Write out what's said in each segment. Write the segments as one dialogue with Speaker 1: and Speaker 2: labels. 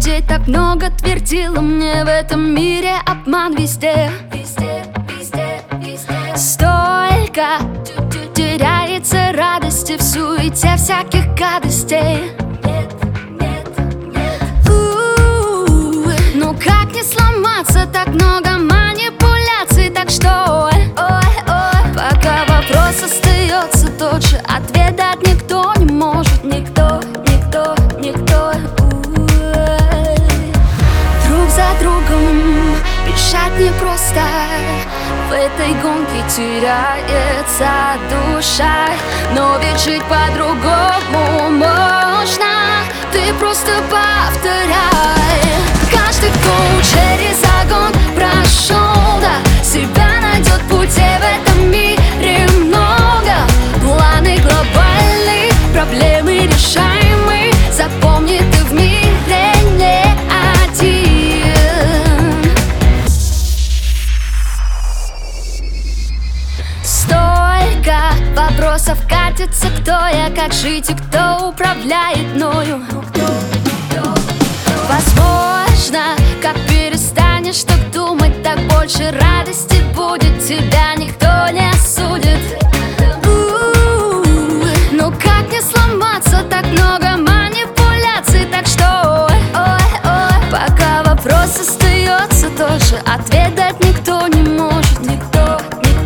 Speaker 1: людей так много твердило мне: в этом мире обман везде. Столько теряется радости в суете всяких гадостей. Ну как не сломаться, так много манипуляций. Так что, пока вопрос остается тот же, ответ дать никто не может. Никто. Друг за другом бежать непросто, в этой гонке теряется душа. Но ведь жить по-другому можно, ты просто повторяй. Каждый, кто через огонь прошел, да, себя найдет в пути. В этом мире много, планы глобальные, проблемы решаемые. Запомни, ты в мире не один. Столько вопросов катится: кто я, как жить и кто управляет мною. Возможно, как перестанешь так думать, так больше радости будет. Тебя никто не осудит. Ну как не сломаться, так много манипуляций. Так что, пока вопрос остается тот же, ответ дать никто не может. Никто.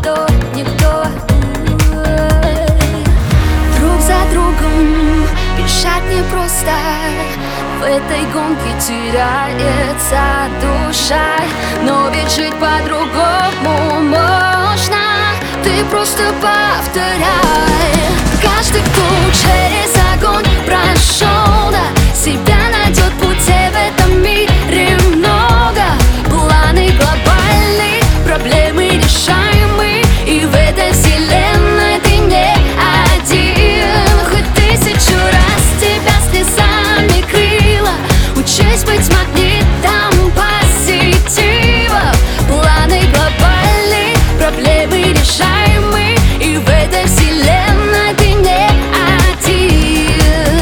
Speaker 1: Друг за другом бежать непросто, в этой гонке теряется душа. Но ведь жить по-другому можно, ты просто повторяй. Каждый, кто через огонь прошел, да, себя найдет в пути. В этом мире много, планы глобальные, проблемы решаемые. И в этой вселенной ты не один. Хоть 1000 раз тебя слезами крыло, учись быть магнитом позитива. Планы глобальные, проблемы решаемые. И в этой вселенной ты не один.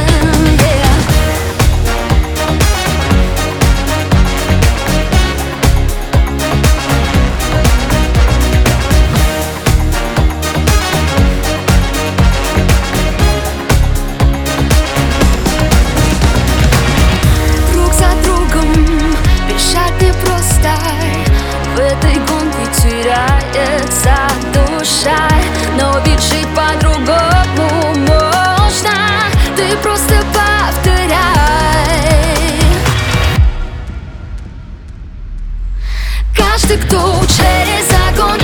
Speaker 1: Друг за другом бежать непросто, в этой гонке теряется душа. Но ведь жить по-другому можно, ты просто повторяй. Каждый, кто через огонь